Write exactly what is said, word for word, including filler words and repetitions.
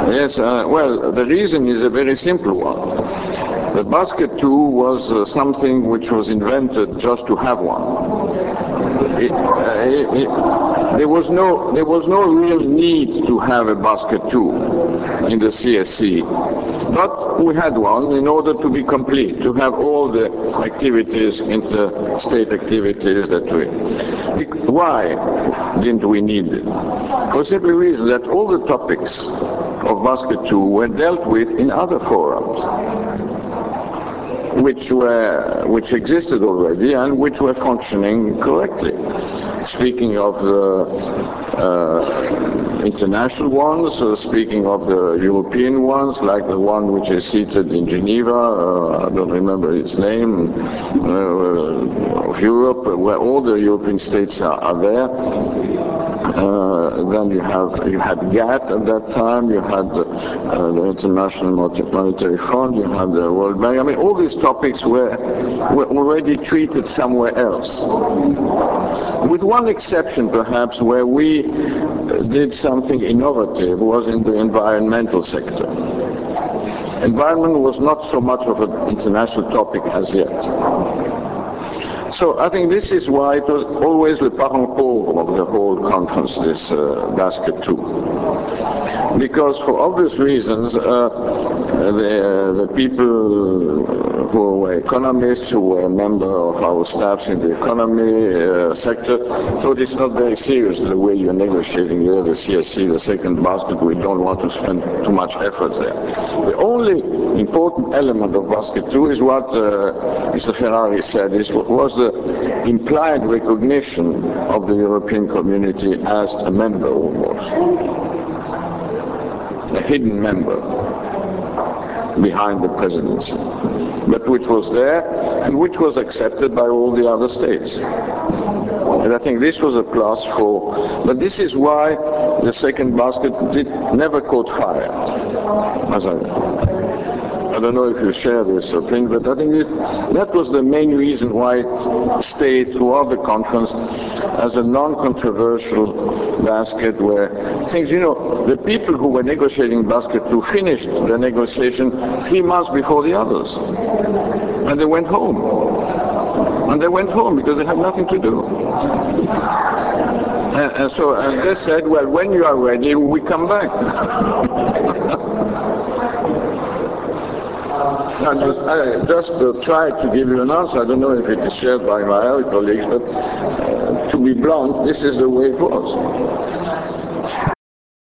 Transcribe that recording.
Yes, uh, well, the reason is a very simple one. The basket two was uh, something which was invented just to have one. It, uh, it, it, there was no there was no real need to have a basket two in the C S C, but we had one in order to be complete, to have all the activities, inter-state activities that we. Why didn't we need it? For the simple reason that all the topics of basket two were dealt with in other forums, which were which existed already and which were functioning correctly. Speaking of the uh, international ones, uh, speaking of the European ones, like the one which is seated in Geneva, uh, I don't remember its name, uh, of Europe, where all the European states are, are there. Uh, then you have you had GATT at that time, you had uh, the International Monetary Fund, you had the World Bank. I mean, all these topics were were already treated somewhere else, with one exception perhaps, where we did something innovative, was in the environmental sector. Environment was not so much of an international topic as yet. So I think this is why it was always the parent pauvre of the whole conference, this uh, basket two. Because for obvious reasons, uh, the, the people who were economists, who were a member of our staffs in the economy uh, sector, thought it's not very serious the way you're negotiating there, the C S C, the second basket. We don't want to spend too much effort there. The only important element of basket two is what uh, Mister Ferrari said, is what was the the implied recognition of the European community as a member almost, a hidden member behind the presidency, but which was there and which was accepted by all the other states. And I think this was a plus for, but this is why the second basket did, never caught fire, as I I don't know if you share this opinion, but I think it, that was the main reason why it stayed throughout the conference as a non-controversial basket where things, you know, the people who were negotiating basket two finished the negotiation three months before the others. And they went home. And they went home because they had nothing to do. And, and so and they said, well, when you are ready, we come back. I just, I just uh, tried to give you an answer. I don't know if it is shared by my other colleagues, but uh, to be blunt, this is the way it was.